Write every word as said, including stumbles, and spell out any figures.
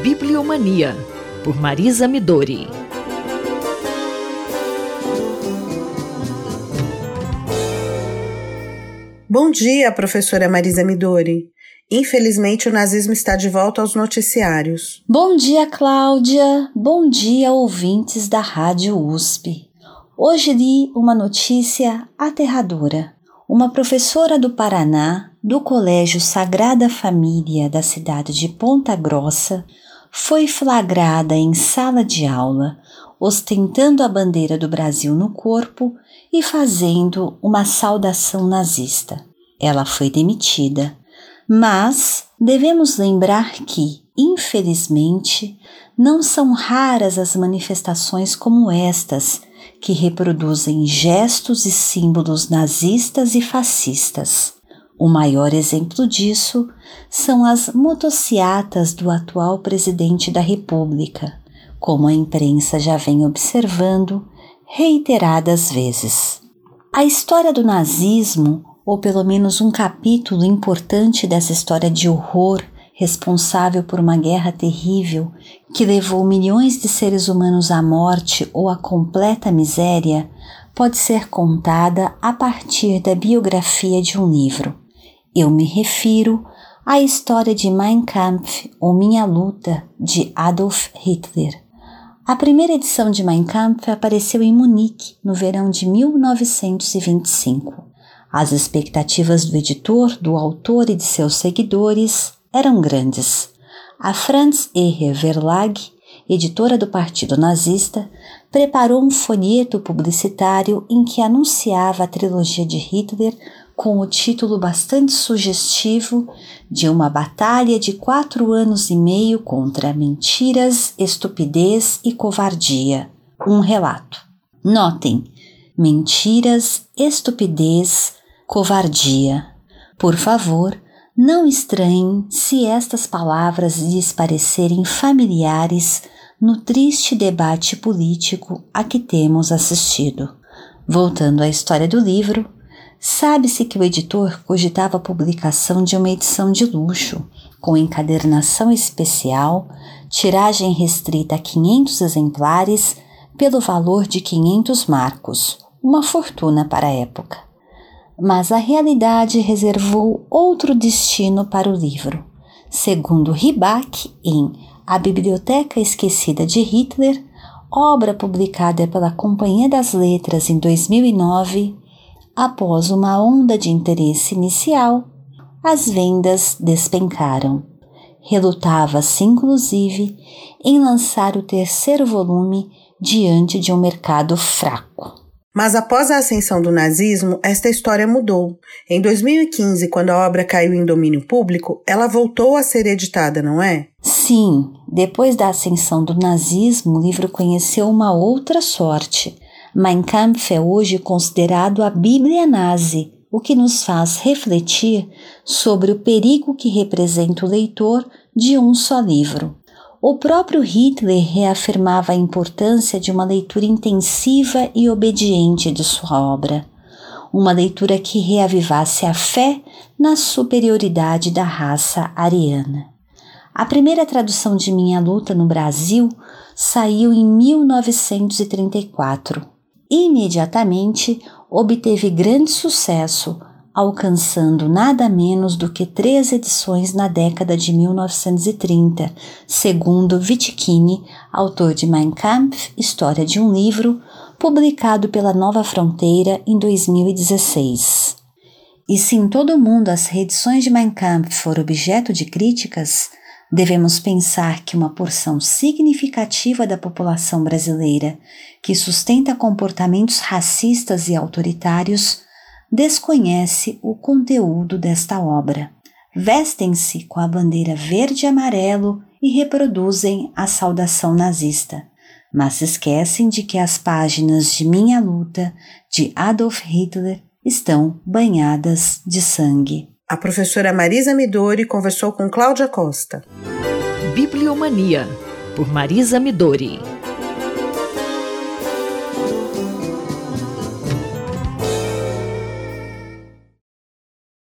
Bibliomania, por Marisa Midori. Bom dia, professora Marisa Midori. Infelizmente, o nazismo está de volta aos noticiários. Bom dia, Cláudia. Bom dia, ouvintes da Rádio U S P. Hoje li uma notícia aterradora. Uma professora do Paraná, do Colégio Sagrada Família da cidade de Ponta Grossa, foi flagrada em sala de aula, ostentando a bandeira do Brasil no corpo e fazendo uma saudação nazista. Ela foi demitida, mas devemos lembrar que, infelizmente, não são raras as manifestações como estas, que reproduzem gestos e símbolos nazistas e fascistas. O maior exemplo disso são as motociatas do atual presidente da República, como a imprensa já vem observando reiteradas vezes. A história do nazismo, ou pelo menos um capítulo importante dessa história de horror, responsável por uma guerra terrível que levou milhões de seres humanos à morte ou à completa miséria, pode ser contada a partir da biografia de um livro. Eu me refiro à história de Mein Kampf, ou Minha Luta, de Adolf Hitler. A primeira edição de Mein Kampf apareceu em Munique, no verão de mil novecentos e vinte e cinco. As expectativas do editor, do autor e de seus seguidores eram grandes. A Franz Eher Verlag, editora do Partido Nazista, preparou um folheto publicitário em que anunciava a trilogia de Hitler com o título bastante sugestivo de uma batalha de quatro anos e meio contra mentiras, estupidez e covardia. Um relato. Notem, mentiras, estupidez, covardia. Por favor, não estranhem se estas palavras lhes parecerem familiares no triste debate político a que temos assistido. Voltando à história do livro, sabe-se que o editor cogitava a publicação de uma edição de luxo, com encadernação especial, tiragem restrita a quinhentos exemplares, pelo valor de quinhentos marcos, uma fortuna para a época. Mas a realidade reservou outro destino para o livro. Segundo Ribach, em A Biblioteca Esquecida de Hitler, obra publicada pela Companhia das Letras em dois mil e nove, após uma onda de interesse inicial, as vendas despencaram. Relutava-se, inclusive, em lançar o terceiro volume diante de um mercado fraco. Mas após a ascensão do nazismo, esta história mudou. Em dois mil e quinze, quando a obra caiu em domínio público, ela voltou a ser editada, não é? Sim, depois da ascensão do nazismo, o livro conheceu uma outra sorte. Mein Kampf é hoje considerado a Bíblia nazi, o que nos faz refletir sobre o perigo que representa o leitor de um só livro. O próprio Hitler reafirmava a importância de uma leitura intensiva e obediente de sua obra, uma leitura que reavivasse a fé na superioridade da raça ariana. A primeira tradução de Minha Luta no Brasil saiu em mil novecentos e trinta e quatro. Imediatamente obteve grande sucesso, alcançando nada menos do que três edições na década de mil novecentos e trinta, segundo Vitkini, autor de Mein Kampf, História de um Livro, publicado pela Nova Fronteira em dois mil e dezesseis. E se em todo o mundo as reedições de Mein Kampf foram objeto de críticas, devemos pensar que uma porção significativa da população brasileira, que sustenta comportamentos racistas e autoritários, desconhece o conteúdo desta obra. Vestem-se com a bandeira verde e amarelo e reproduzem a saudação nazista, mas se esquecem de que as páginas de Minha Luta, de Adolf Hitler, estão banhadas de sangue. A professora Marisa Midori conversou com Cláudia Costa. Bibliomania, por Marisa Midori.